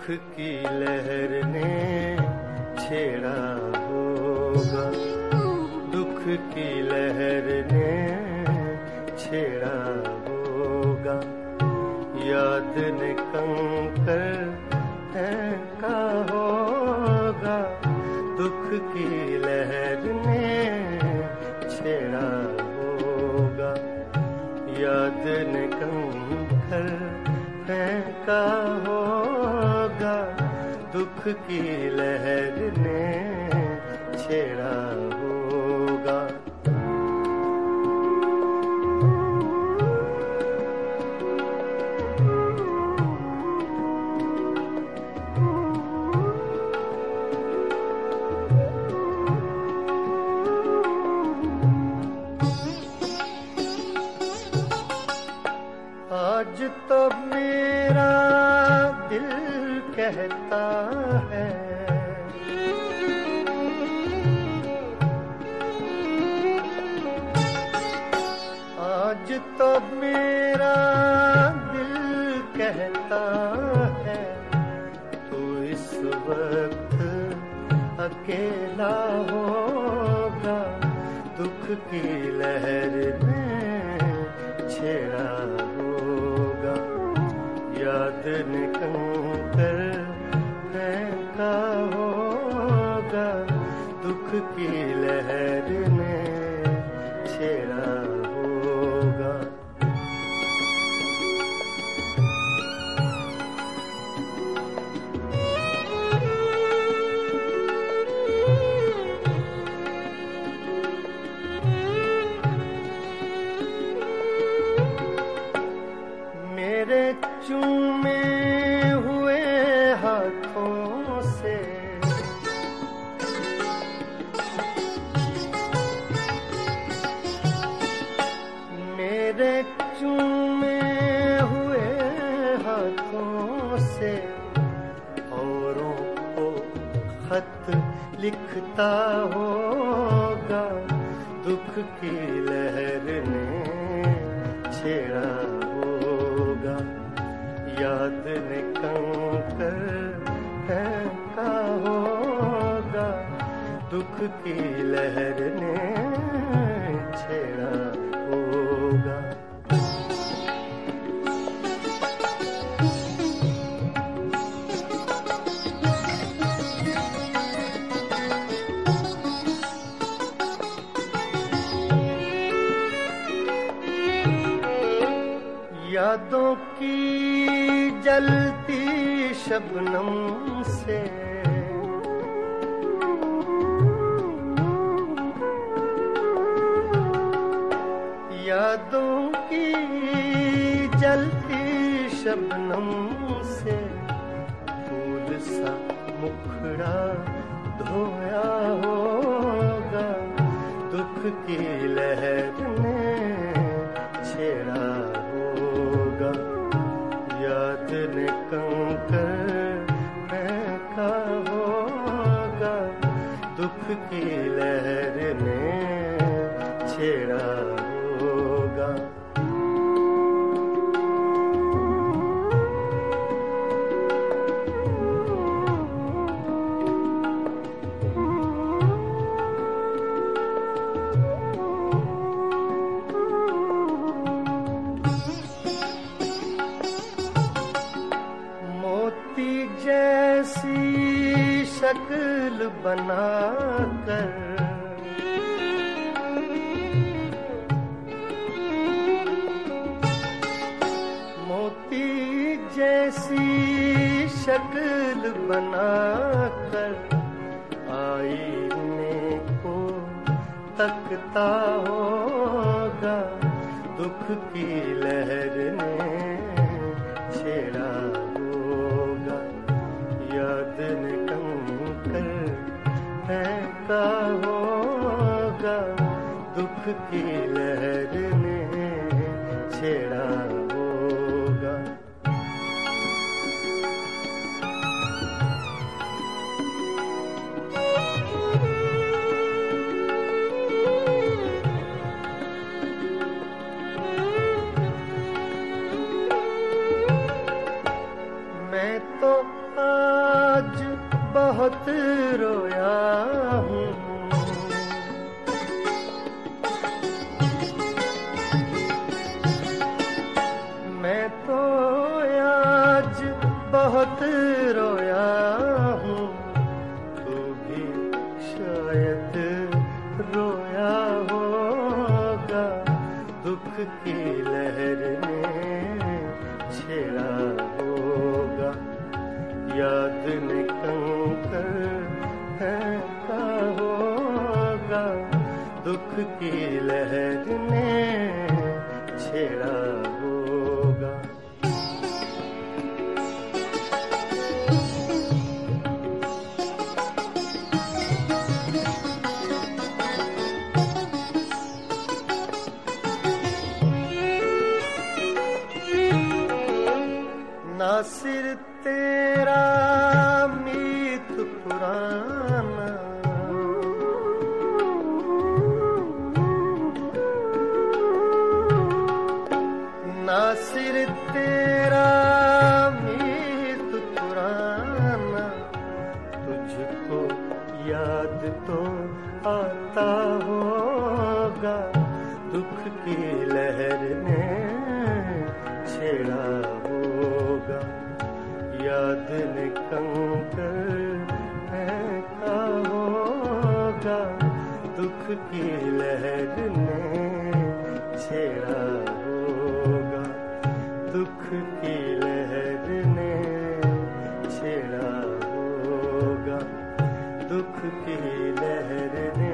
की लहर ने छेड़ा होगा, दुख की लहर ने छेड़ा होगा, याद ने कंकर फेंका होगा, दुख की लहर ने छेड़ा होगा, याद ने कंकर फेंका होगा, दुख की लहर ने छेड़ा होगा। आज तो मेरा दिल कहता है, आज तो मेरा दिल कहता है, तू इस वक्त अकेला होगा, दुख की लहर ने छेड़ा होगा, याद ने कंकर फेंका होगा, दुख की लहर ने छेड़ा होगा। मेरे चूमे हुए हाथों से मेरे चूमे हुए हाथों से औरों को खत लिखता होगा, दुख की लहर ने छेड़ा होगा, याद ने कंकर फेंका होगा, दुख की लहर ने छेड़ा होगा। यादों की जलती शबनम से यादों की जलती शबनम से फूल सा मुखड़ा धोया होगा, दुख की लहर ने छेड़ा होगा, याद ने कंकर फेंका होगा, दुख की लहर ने छेड़ा होगा। मोती जैसी शक्ल बनाकर मोती जैसी शक्ल बनाकर आईने को तकता होगा, दुख की लहर ने छेड़ा होगा, याद ने कंकर फेंका होगा, दुख की लहर ने छेड़ा होगा। मैं तो रोया हूँ। मैं तो आज बहुत रोया हूँ, तू भी शायद रोया होगा। दुख की लहर ने छेड़ा होगा, याद ने कंकर फेंका होगा। दुख की लहर ने छेड़ा होगा। नासिर तेरा मीत पुराना, नासिर तेरा मीत पुराना। तुझको याद तो आता होगा, दुख की लहर ने छेड़ा होगा। याद ने कंकर फेंका होगा, दुख की लहर ने छेड़ा होगा। दुख की लहर ने छेड़ा होगा, दुख की लहर ने